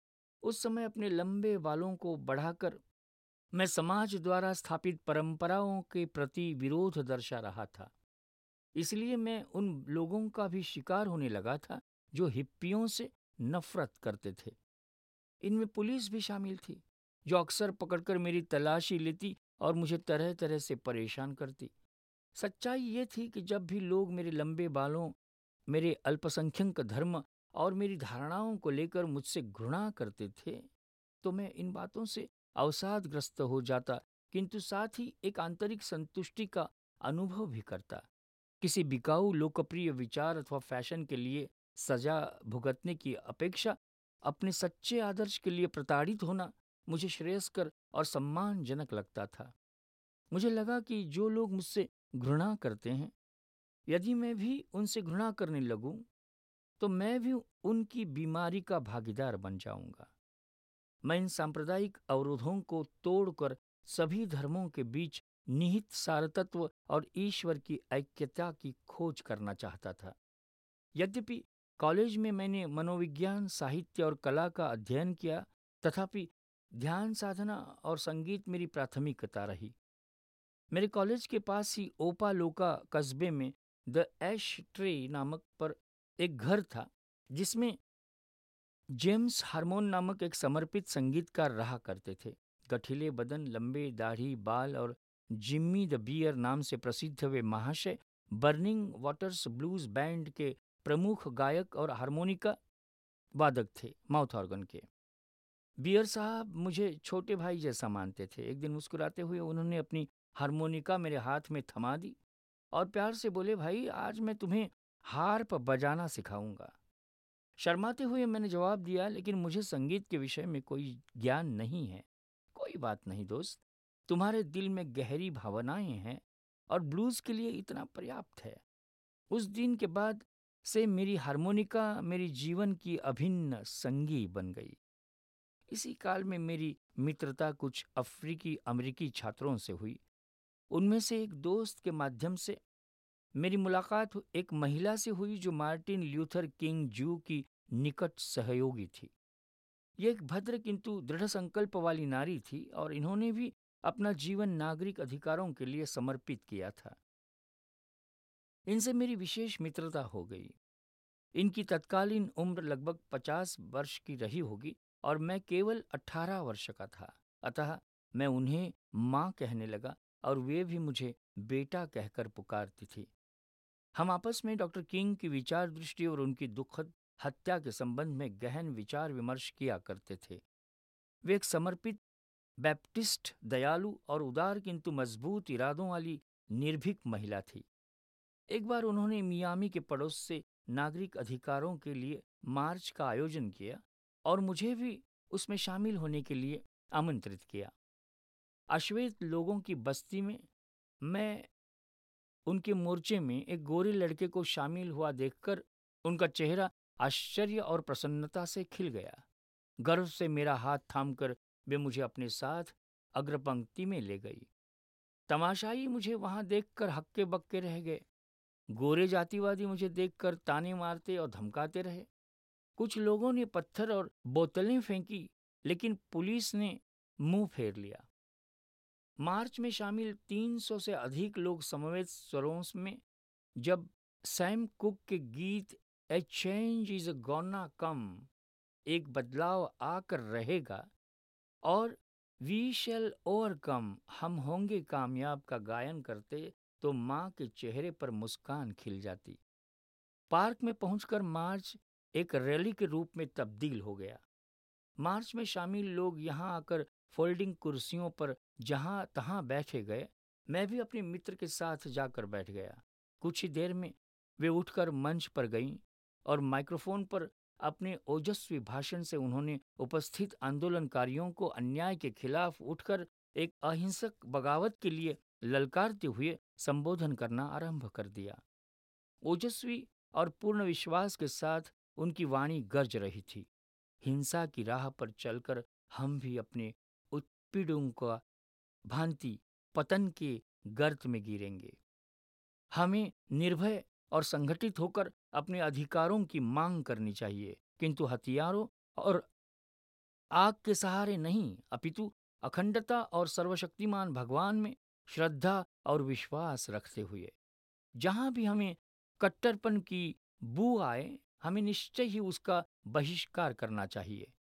उस समय अपने लंबे बालों को बढ़ाकर मैं समाज द्वारा स्थापित परंपराओं के प्रति विरोध दर्शा रहा था। इसलिए मैं उन लोगों का भी शिकार होने लगा था जो हिप्पियों से नफरत करते थे। इनमें पुलिस भी शामिल थी, जो अक्सर पकड़कर मेरी तलाशी लेती और मुझे तरह तरह से परेशान करती। सच्चाई ये थी कि जब भी लोग मेरे लंबे बालों, मेरे अल्पसंख्यक धर्म और मेरी धारणाओं को लेकर मुझसे घृणा करते थे, तो मैं इन बातों से अवसादग्रस्त हो जाता, किंतु साथ ही एक आंतरिक संतुष्टि का अनुभव भी करता। किसी बिकाऊ लोकप्रिय विचार अथवा फैशन के लिए सजा भुगतने की अपेक्षा अपने सच्चे आदर्श के लिए प्रताड़ित होना मुझे श्रेयस्कर और सम्मानजनक लगता था। मुझे लगा कि जो लोग मुझसे घृणा करते हैं, यदि मैं भी उनसे घृणा करने लगूं तो मैं भी उनकी बीमारी का भागीदार बन जाऊंगा। मैं इन सांप्रदायिक अवरोधों को तोड़कर सभी धर्मों के बीच निहित सारतत्व और ईश्वर की ऐक्यता की खोज करना चाहता था। यद्यपि कॉलेज में मैंने मनोविज्ञान, साहित्य और कला का अध्ययन किया, तथापि ध्यान साधना और संगीत मेरी प्राथमिकता रही। मेरे कॉलेज के पास ही ओपालोका कस्बे में द ऐश ट्रे नामक पर एक घर था, जिसमें जेम्स हार्मोन नामक एक समर्पित संगीतकार रहा करते थे। गठीले बदन, लंबे दाढ़ी, बाल और जिम्मी द बियर नाम से प्रसिद्ध वे महाशय बर्निंग वाटर्स ब्लूज बैंड के प्रमुख गायक और हारमोनिका वादक थे, माउथ ऑर्गन के। बियर साहब मुझे छोटे भाई जैसा मानते थे। एक दिन मुस्कुराते हुए उन्होंने अपनी हारमोनिका मेरे हाथ में थमा दी और प्यार से बोले, भाई आज मैं तुम्हें हार्प बजाना सिखाऊंगा। शर्माते हुए मैंने जवाब दिया, लेकिन मुझे संगीत के विषय में कोई ज्ञान नहीं है। कोई बात नहीं दोस्त, तुम्हारे दिल में गहरी भावनाएं हैं और ब्लूज के लिए इतना पर्याप्त है। उस दिन के बाद से मेरी हारमोनिका मेरी जीवन की अभिन्न संगी बन गई। इसी काल में मेरी मित्रता कुछ अफ्रीकी अमेरिकी छात्रों से हुई। उनमें से एक दोस्त के माध्यम से मेरी मुलाकात एक महिला से हुई जो मार्टिन ल्यूथर किंग जू की निकट सहयोगी थी। ये एक भद्र किंतु दृढ़ संकल्प वाली नारी थी और इन्होंने भी अपना जीवन नागरिक अधिकारों के लिए समर्पित किया था। इनसे मेरी विशेष मित्रता हो गई। इनकी तत्कालीन उम्र लगभग 50 वर्ष की रही होगी और मैं केवल 18 वर्ष का था। अतः मैं उन्हें माँ कहने लगा और वे भी मुझे बेटा कहकर पुकारती थी। हम आपस में डॉक्टर किंग की विचार दृष्टि और उनकी दुखद हत्या के संबंध में गहन विचार विमर्श किया करते थे। वे एक समर्पित बैप्टिस्ट, दयालु और उदार किंतु मजबूत इरादों वाली निर्भीक महिला थी। एक बार उन्होंने मियामी के पड़ोस से नागरिक अधिकारों के लिए मार्च का आयोजन किया और मुझे भी उसमें शामिल होने के लिए आमंत्रित किया। अश्वेत लोगों की बस्ती में मैं उनके मोर्चे में एक गोरे लड़के को शामिल हुआ देखकर उनका चेहरा आश्चर्य और प्रसन्नता से खिल गया। गर्व से मेरा हाथ थामकर वे मुझे अपने साथ अग्रपंक्ति में ले गई। तमाशाई मुझे वहां देखकर हक्के बक्के रह गए। गोरे जातिवादी मुझे देखकर ताने मारते और धमकाते रहे। कुछ लोगों ने पत्थर और बोतलें फेंकी, लेकिन पुलिस ने मुंह फेर लिया। मार्च में शामिल 300 से अधिक लोग समवेत स्वरों में जब सैम कुक के गीत a change is gonna come, एक बदलाव आकर रहेगा, और वी शैल ओवरकम, हम होंगे कामयाब, का गायन करते तो माँ के चेहरे पर मुस्कान खिल जाती। पार्क में पहुंचकर मार्च एक रैली के रूप में तब्दील हो गया। मार्च में शामिल लोग यहां आकर फोल्डिंग कुर्सियों पर जहां तहां बैठे गए। मैं भी अपने मित्र के साथ जाकर बैठ गया। कुछ ही देर में वे उठकर मंच पर गईं और माइक्रोफोन पर अपने ओजस्वी भाषण से उन्होंने उपस्थित आंदोलनकारियों को अन्याय के खिलाफ उठकर एक अहिंसक बगावत के लिए ललकारते हुए संबोधन करना आरंभ कर दिया। ओजस्वी और पूर्ण विश्वास के साथ उनकी वाणी गरज रही थी। हिंसा की राह पर चलकर हम भी अपने उत्पीड़कों का भांति पतन के गर्त में गिरेंगे। हमें निर्भय और संगठित होकर अपने अधिकारों की मांग करनी चाहिए, किंतु हथियारों और आग के सहारे नहीं, अपितु अखंडता और सर्वशक्तिमान भगवान में श्रद्धा और विश्वास रखते हुए। जहां भी हमें कट्टरपन की बू आए, हमें निश्चय ही उसका बहिष्कार करना चाहिए।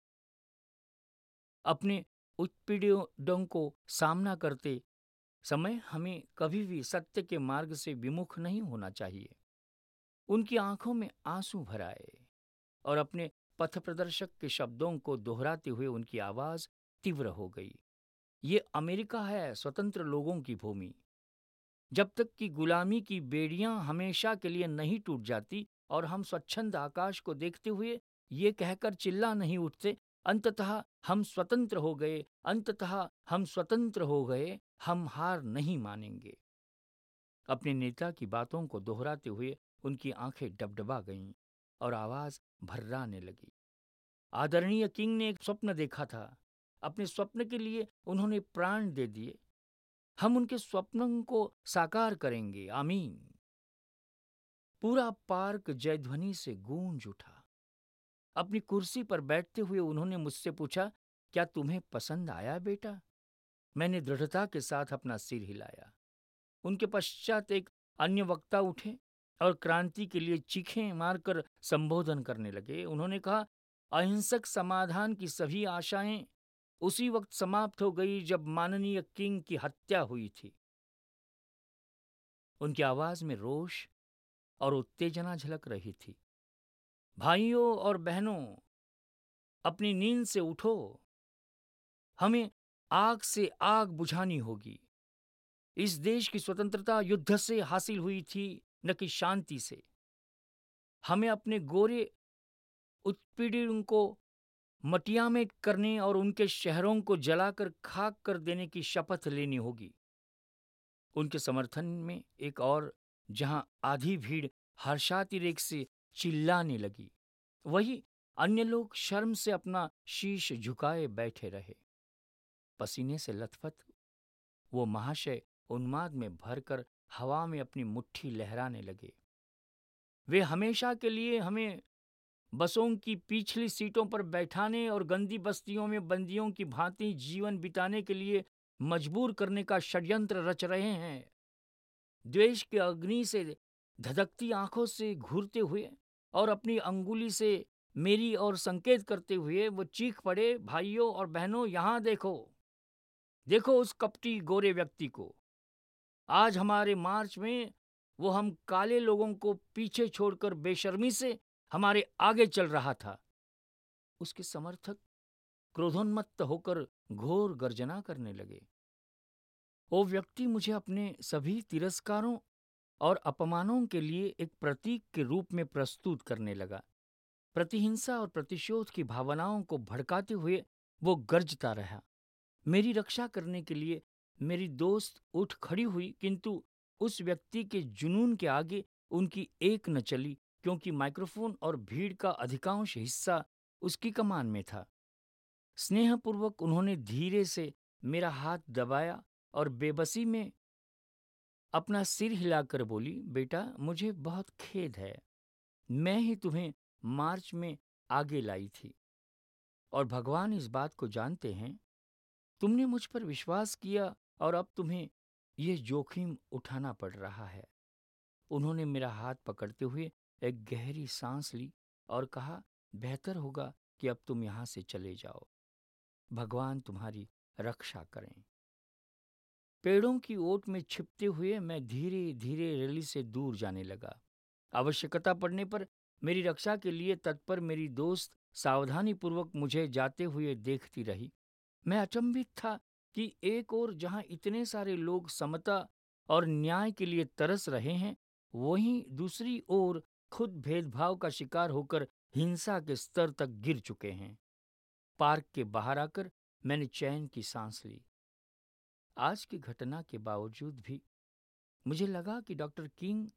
अपने उत्पीड़कों को सामना करते समय हमें कभी भी सत्य के मार्ग से विमुख नहीं होना चाहिए। उनकी आंखों में आंसू भर आए और अपने पथ प्रदर्शक के शब्दों को दोहराते हुए उनकी आवाज तीव्र हो गई। ये अमेरिका है, स्वतंत्र लोगों की भूमि। जब तक कि गुलामी की बेड़ियां हमेशा के लिए नहीं टूट जाती और हम स्वच्छंद आकाश को देखते हुए ये कहकर चिल्ला नहीं उठते, अंततः हम स्वतंत्र हो गए, अंततः हम स्वतंत्र हो गए, हम हार नहीं मानेंगे। अपने नेता की बातों को दोहराते हुए उनकी आंखें डबडबा गईं। और आवाज भर्राने लगी। आदरणीय किंग ने एक स्वप्न देखा था। अपने स्वप्न के लिए उन्होंने प्राण दे दिए। हम उनके स्वप्नों को साकार करेंगे, आमीन। पूरा पार्क जयध्वनि से गूंज उठा। अपनी कुर्सी पर बैठते हुए उन्होंने मुझसे पूछा, क्या तुम्हें पसंद आया बेटा? मैंने दृढ़ता के साथ अपना सिर हिलाया। उनके पश्चात एक अन्य वक्ता उठे और क्रांति के लिए चीखें मारकर संबोधन करने लगे। उन्होंने कहा, अहिंसक समाधान की सभी आशाएं उसी वक्त समाप्त हो गई जब माननीय किंग की हत्या हुई थी। उनकी आवाज में रोष और उत्तेजना झलक रही थी। भाइयों और बहनों, अपनी नींद से उठो। हमें आग से आग बुझानी होगी। इस देश की स्वतंत्रता युद्ध से हासिल हुई थी, न कि शांति से। हमें अपने गोरे उत्पीड़न को मटिया में करने और उनके शहरों को जलाकर खाक कर देने की शपथ लेनी होगी। उनके समर्थन में एक और जहां आधी भीड़ हर्षातिरेक से चिल्लाने लगी, वही अन्य लोग शर्म से अपना शीश झुकाए बैठे रहे। पसीने से लथपथ वो महाशय उन्माद में भरकर हवा में अपनी मुट्ठी लहराने लगे। वे हमेशा के लिए हमें बसों की पिछली सीटों पर बैठाने और गंदी बस्तियों में बंदियों की भांति जीवन बिताने के लिए मजबूर करने का षड्यंत्र रच रहे हैं। द्वेष के अग्नि से धधकती आंखों से घूरते हुए और अपनी अंगुली से मेरी ओर संकेत करते हुए वो चीख पड़े, भाइयों और बहनों, यहां देखो, देखो उस कपटी गोरे व्यक्ति को। आज हमारे मार्च में वो हम काले लोगों को पीछे छोड़कर बेशर्मी से हमारे आगे चल रहा था। उसके समर्थक क्रोधोन्मत्त होकर घोर गर्जना करने लगे। वो व्यक्ति मुझे अपने सभी तिरस्कारों और अपमानों के लिए एक प्रतीक के रूप में प्रस्तुत करने लगा। प्रतिहिंसा और प्रतिशोध की भावनाओं को भड़काते हुए वो गरजता रहा। मेरी रक्षा करने के लिए मेरी दोस्त उठ खड़ी हुई, किंतु उस व्यक्ति के जुनून के आगे उनकी एक न चली, क्योंकि माइक्रोफोन और भीड़ का अधिकांश हिस्सा उसकी कमान में था। स्नेहपूर्वक उन्होंने धीरे से मेरा हाथ दबाया और बेबसी में अपना सिर हिलाकर बोली, बेटा, मुझे बहुत खेद है। मैं ही तुम्हें मार्च में आगे लाई थी और भगवान इस बात को जानते हैं। तुमने मुझ पर विश्वास किया और अब तुम्हें यह जोखिम उठाना पड़ रहा है। उन्होंने मेरा हाथ पकड़ते हुए एक गहरी सांस ली और कहा, बेहतर होगा कि अब तुम यहां से चले जाओ। भगवान तुम्हारी रक्षा करें। पेड़ों की ओट में छिपते हुए मैं धीरे धीरे रैली से दूर जाने लगा। आवश्यकता पड़ने पर मेरी रक्षा के लिए तत्पर मेरी दोस्त सावधानीपूर्वक मुझे जाते हुए देखती रही। मैं अचंभित था कि एक ओर जहां इतने सारे लोग समता और न्याय के लिए तरस रहे हैं, वहीं दूसरी ओर खुद भेदभाव का शिकार होकर हिंसा के स्तर तक गिर चुके हैं। पार्क के बाहर आकर मैंने चैन की सांस ली। आज की घटना के बावजूद भी मुझे लगा कि डॉक्टर किंग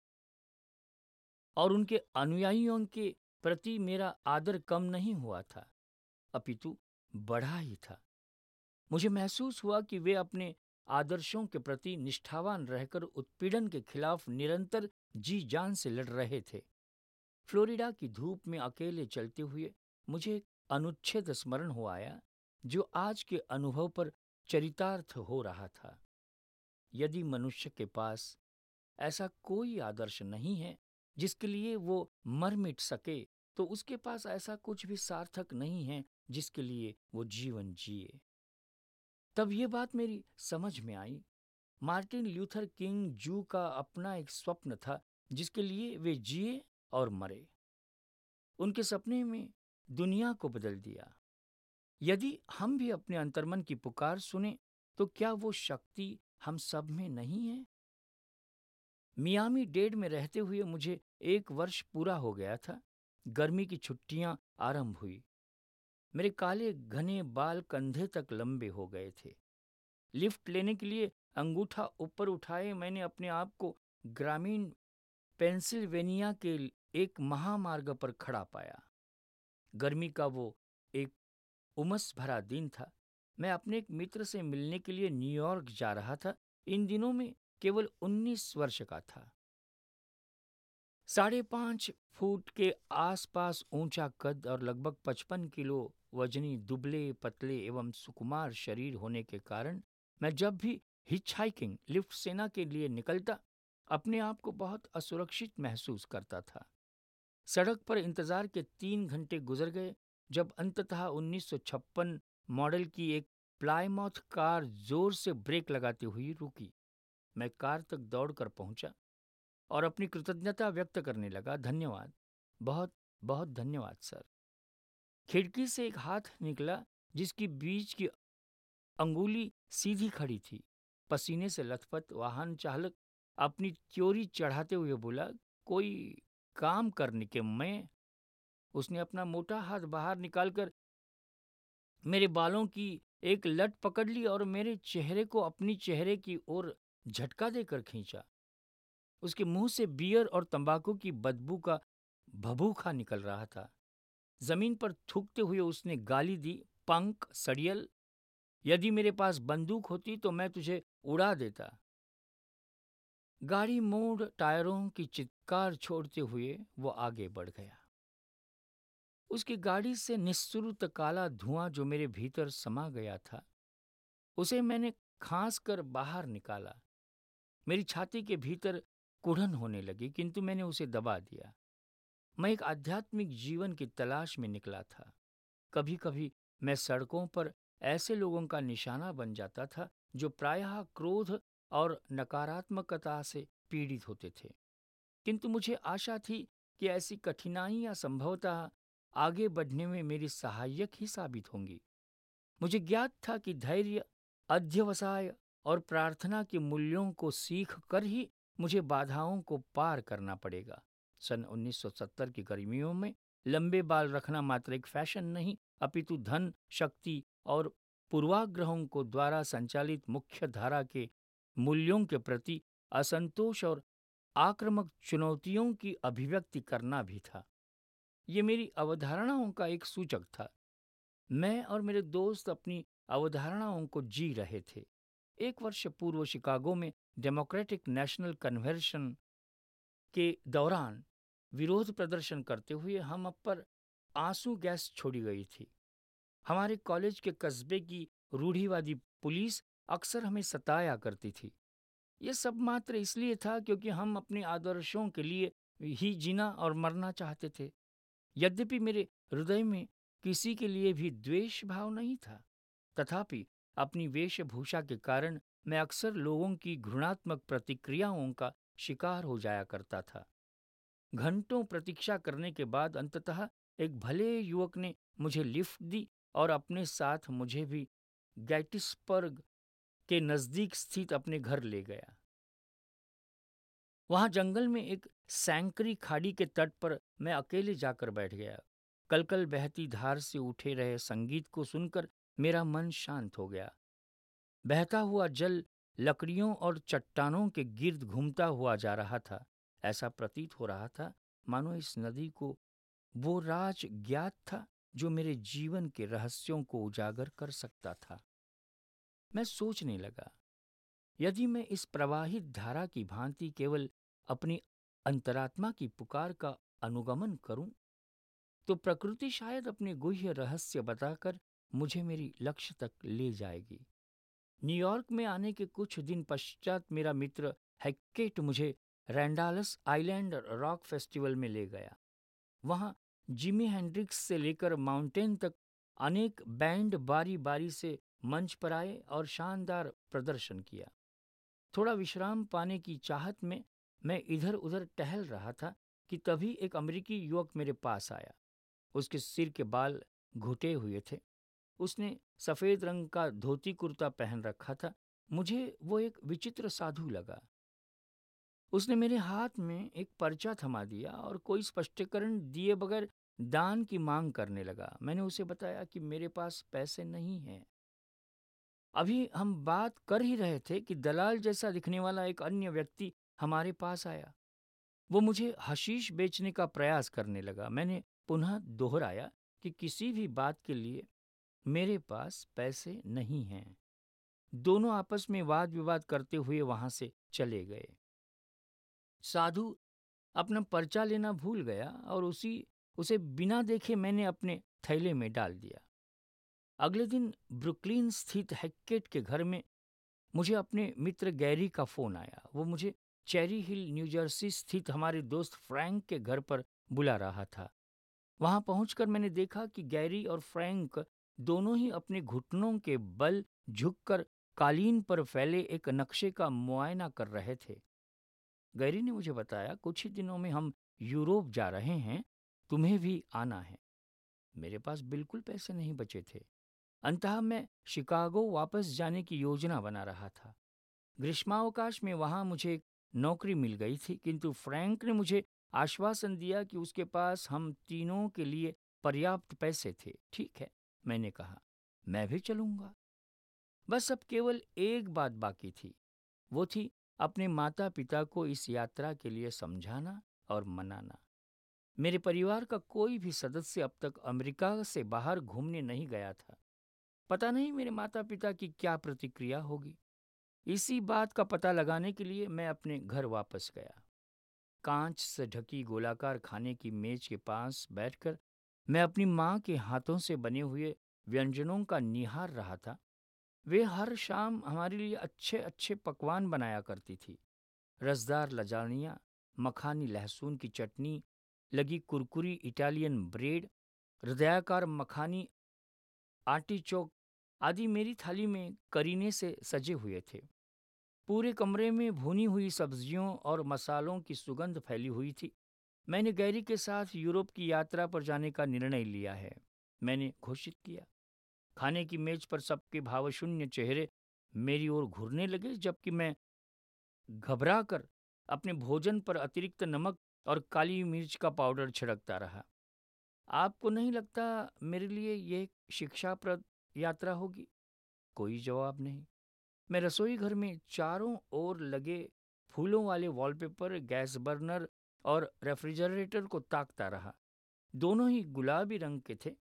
और उनके अनुयायियों के प्रति मेरा आदर कम नहीं हुआ था, अपितु बढ़ा ही था। मुझे महसूस हुआ कि वे अपने आदर्शों के प्रति निष्ठावान रहकर उत्पीड़न के खिलाफ निरंतर जी जान से लड़ रहे थे। फ्लोरिडा की धूप में अकेले चलते हुए मुझे एक अनुच्छेद स्मरण हो आया, जो आज के अनुभव पर चरितार्थ हो रहा था। यदि मनुष्य के पास ऐसा कोई आदर्श नहीं है जिसके लिए वो मर मिट सके, तो उसके पास ऐसा कुछ भी सार्थक नहीं है जिसके लिए वो जीवन जिए। तब ये बात मेरी समझ में आई। मार्टिन ल्यूथर किंग जू का अपना एक स्वप्न था जिसके लिए वे जिए और मरे। उनके सपने में दुनिया को बदल दिया। यदि हम भी अपने अंतर्मन की पुकार सुने, तो क्या वो शक्ति हम सब में नहीं है? मियामी डेड में रहते हुए मुझे 1 वर्ष पूरा हो गया था। गर्मी की छुट्टियां आरंभ हुई। मेरे काले घने बाल कंधे तक लंबे हो गए थे। लिफ्ट लेने के लिए अंगूठा ऊपर उठाए मैंने अपने आप को ग्रामीण पेंसिल्वेनिया के एक महामार्ग पर खड़ा पाया। गर्मी का वो एक उमस भरा दिन था। मैं अपने एक मित्र से मिलने के लिए न्यूयॉर्क जा रहा था। इन दिनों में केवल 19 वर्ष का था। 5.5 फुट के आसपास ऊंचा कद और लगभग 55 किलो वजनी दुबले पतले एवं सुकुमार शरीर होने के कारण मैं जब भी हिचहाइकिंग लिफ्ट सेना के लिए निकलता अपने आप को बहुत असुरक्षित महसूस करता था। सड़क पर इंतजार के 3 घंटे गुजर गए जब अंततः 1956 मॉडल की एक प्लायमाउथ कार जोर से ब्रेक लगाती हुई रुकी। मैं कार तक दौड़कर पहुंचा और अपनी कृतज्ञता व्यक्त करने लगा। धन्यवाद, बहुत बहुत धन्यवाद सर। खिड़की से एक हाथ निकला जिसकी बीच की अंगुली सीधी खड़ी थी। पसीने से लथपथ वाहन चालक अपनी त्योरी चढ़ाते हुए बोला, कोई काम करने के मैं। उसने अपना मोटा हाथ बाहर निकालकर मेरे बालों की एक लट पकड़ ली और मेरे चेहरे को अपनी चेहरे की ओर झटका देकर खींचा। उसके मुंह से बियर और तंबाकू की बदबू का भभूखा निकल रहा था। जमीन पर थूकते हुए उसने गाली दी, पंक सड़ियल, यदि मेरे पास बंदूक होती तो मैं तुझे उड़ा देता। गाड़ी मोड़ टायरों की चित्कार छोड़ते हुए वो आगे बढ़ गया। उसकी गाड़ी से निस्सुरुत काला धुआं जो मेरे भीतर समा गया था, उसे मैंने खांस कर बाहर निकाला। मेरी छाती के भीतर कुढ़न होने लगी, किंतु मैंने उसे दबा दिया। मैं एक आध्यात्मिक जीवन की तलाश में निकला था। कभी कभी मैं सड़कों पर ऐसे लोगों का निशाना बन जाता था जो प्रायः क्रोध और नकारात्मकता से पीड़ित होते थे, किंतु मुझे आशा थी कि ऐसी कठिनाइयां संभवतः आगे बढ़ने में मेरी सहायक ही साबित होंगी। मुझे ज्ञात था कि धैर्य, अध्यवसाय और प्रार्थना के मूल्यों को सीख कर ही मुझे बाधाओं को पार करना पड़ेगा। सन 1970 की गर्मियों में लंबे बाल रखना मात्र एक फैशन नहीं, अपितु धन, शक्ति और पूर्वाग्रहों को द्वारा संचालित मुख्य धारा के मूल्यों के प्रति असंतोष और आक्रामक चुनौतियों की अभिव्यक्ति करना भी था। ये मेरी अवधारणाओं का एक सूचक था। मैं और मेरे दोस्त अपनी अवधारणाओं को जी रहे थे। 1 वर्ष पूर्व शिकागो में डेमोक्रेटिक नेशनल कन्वेंशन के दौरान विरोध प्रदर्शन करते हुए हम पर आंसू गैस छोड़ी गई थी। हमारे कॉलेज के कस्बे की रूढ़िवादी पुलिस अक्सर हमें सताया करती थी। ये सब मात्र इसलिए था क्योंकि हम अपने आदर्शों के लिए ही जीना और मरना चाहते थे। यद्यपि मेरे हृदय में किसी के लिए भी द्वेष भाव नहीं था, तथापि अपनी वेशभूषा के कारण मैं अक्सर लोगों की घृणात्मक प्रतिक्रियाओं का शिकार हो जाया करता था। घंटों प्रतीक्षा करने के बाद अंततः एक भले युवक ने मुझे लिफ्ट दी और अपने साथ मुझे भी गैटिसबर्ग के नजदीक स्थित अपने घर ले गया। वहां जंगल में एक सैंकरी खाड़ी के तट पर मैं अकेले जाकर बैठ गया। कलकल बहती धार से उठे रहे संगीत को सुनकर मेरा मन शांत हो गया। बहता हुआ जल लकड़ियों और चट्टानों के गिर्द घूमता हुआ जा रहा था। ऐसा प्रतीत हो रहा था मानो इस नदी को वो राज ज्ञात था जो मेरे जीवन के रहस्यों को उजागर कर सकता था। मैं सोचने लगा, यदि मैं इस प्रवाहित धारा की भांति केवल अपनी अंतरात्मा की पुकार का अनुगमन करूं, तो प्रकृति शायद अपने गुह्य रहस्य बताकर मुझे मेरी लक्ष्य तक ले जाएगी। न्यूयॉर्क में आने के कुछ दिन पश्चात मेरा मित्र हैकेट मुझे रैंडालस आइलैंड रॉक फेस्टिवल में ले गया। वहां जिमी हेंड्रिक्स से लेकर माउंटेन तक अनेक बैंड बारी बारी से मंच पर आए और शानदार प्रदर्शन किया। थोड़ा विश्राम पाने की चाहत में मैं इधर उधर टहल रहा था कि तभी एक अमेरिकी युवक मेरे पास आया। उसके सिर के बाल घुटे हुए थे। उसने सफेद रंग का धोती कुर्ता पहन रखा था। मुझे वो एक विचित्र साधु लगा। उसने मेरे हाथ में एक पर्चा थमा दिया और कोई स्पष्टीकरण दिए बगैर दान की मांग करने लगा। मैंने उसे बताया कि मेरे पास पैसे नहीं हैं। अभी हम बात कर ही रहे थे कि दलाल जैसा दिखने वाला एक अन्य व्यक्ति हमारे पास आया। वो मुझे हशीश बेचने का प्रयास करने लगा। मैंने पुनः दोहराया कि किसी भी बात के लिए मेरे पास पैसे नहीं हैं। दोनों आपस में वाद विवाद करते हुए वहां से चले गए। साधु अपना पर्चा लेना भूल गया और उसे बिना देखे मैंने अपने थैले में डाल दिया। अगले दिन ब्रुकलिन स्थित हैकेट के घर में मुझे अपने मित्र गैरी का फोन आया। वो मुझे चेरी हिल न्यू जर्सी स्थित हमारे दोस्त फ्रैंक के घर पर बुला रहा था। वहां पहुंचकर मैंने देखा कि गैरी और फ्रैंक दोनों ही अपने घुटनों के बल झुककर कालीन पर फैले एक नक्शे का मुआयना कर रहे थे। गैरी ने मुझे बताया, कुछ ही दिनों में हम यूरोप जा रहे हैं, तुम्हें भी आना है। मेरे पास बिल्कुल पैसे नहीं बचे थे। अंततः मैं शिकागो वापस जाने की योजना बना रहा था। ग्रीष्मावकाश में वहां मुझे एक नौकरी मिल गई थी, किंतु फ्रैंक ने मुझे आश्वासन दिया कि उसके पास हम तीनों के लिए पर्याप्त पैसे थे। ठीक है, मैंने कहा, मैं भी चलूंगा। बस अब केवल एक बात बाकी थी। वो थी अपने माता पिता को इस यात्रा के लिए समझाना और मनाना। मेरे परिवार का कोई भी सदस्य अब तक अमेरिका से बाहर घूमने नहीं गया था। पता नहीं मेरे माता पिता की क्या प्रतिक्रिया होगी। इसी बात का पता लगाने के लिए मैं अपने घर वापस गया। कांच से ढकी गोलाकार खाने की मेज के पास बैठकर मैं अपनी माँ के हाथों से बने हुए व्यंजनों का निहार रहा था। वे हर शाम हमारे लिए अच्छे अच्छे पकवान बनाया करती थी। रसदार लजानिया, मखानी लहसुन की चटनी लगी कुरकुरी इटालियन ब्रेड, हृदयाकार मखानी आर्टिचोक आदि मेरी थाली में करीने से सजे हुए थे। पूरे कमरे में भुनी हुई सब्जियों और मसालों की सुगंध फैली हुई थी। मैंने गैरी के साथ यूरोप की यात्रा पर जाने का निर्णय लिया है, मैंने घोषित किया। खाने की मेज पर सबके भावशून्य चेहरे मेरी ओर घूरने लगे, जबकि मैं घबराकर अपने भोजन पर अतिरिक्त नमक और काली मिर्च का पाउडर छिड़कता रहा। आपको नहीं लगता मेरे लिए यह एक शिक्षाप्रद यात्रा होगी? कोई जवाब नहीं। मैं रसोई घर में चारों ओर लगे फूलों वाले वॉलपेपर, गैस बर्नर और रेफ्रिजरेटर को ताकता रहा। दोनों ही गुलाबी रंग के थे,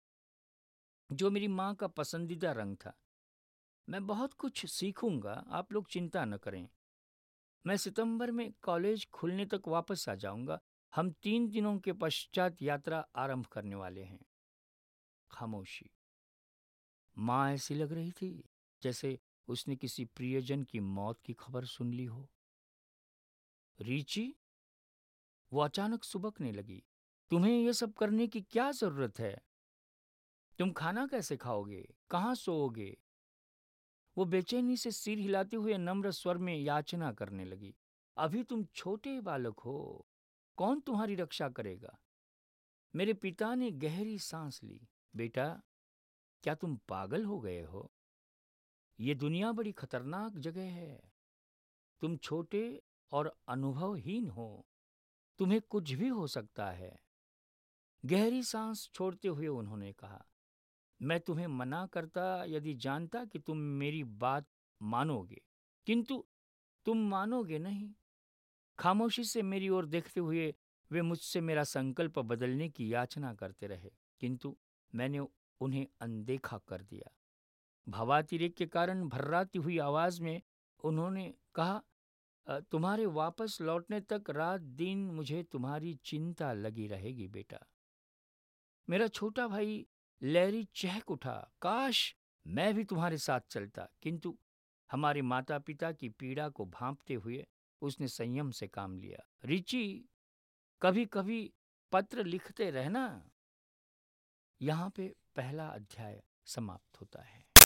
जो मेरी माँ का पसंदीदा रंग था। मैं बहुत कुछ सीखूंगा, आप लोग चिंता न करें। मैं सितंबर में कॉलेज खुलने तक वापस आ जाऊंगा। हम 3 दिनों के पश्चात यात्रा आरंभ करने वाले हैं। खामोशी। माँ ऐसी लग रही थी जैसे उसने किसी प्रियजन की मौत की खबर सुन ली हो। रीची, वो अचानक सुबकने लगी, तुम्हें यह सब करने की क्या जरूरत है? तुम खाना कैसे खाओगे? कहाँ सोओगे? वो बेचैनी से सिर हिलाते हुए नम्र स्वर में याचना करने लगी। अभी तुम छोटे बालक हो, कौन तुम्हारी रक्षा करेगा? मेरे पिता ने गहरी सांस ली। बेटा, क्या तुम पागल हो गए हो? ये दुनिया बड़ी खतरनाक जगह है। तुम छोटे और अनुभवहीन हो, तुम्हें कुछ भी हो सकता है। गहरी सांस छोड़ते हुए उन्होंने कहा, मैं तुम्हें मना करता यदि जानता कि तुम मेरी बात मानोगे, किंतु तुम मानोगे नहीं। खामोशी से मेरी ओर देखते हुए वे मुझसे मेरा संकल्प बदलने की याचना करते रहे, किंतु मैंने उन्हें अनदेखा कर दिया। भावातिरेक के कारण भर्राती हुई आवाज में उन्होंने कहा, तुम्हारे वापस लौटने तक रात दिन मुझे तुम्हारी चिंता लगी रहेगी बेटा। मेरा छोटा भाई लैरी चहक उठा, काश मैं भी तुम्हारे साथ चलता, किंतु हमारे माता पिता की पीड़ा को भांपते हुए उसने संयम से काम लिया। रिची, कभी कभी पत्र लिखते रहना। यहाँ पे पहला अध्याय समाप्त होता है।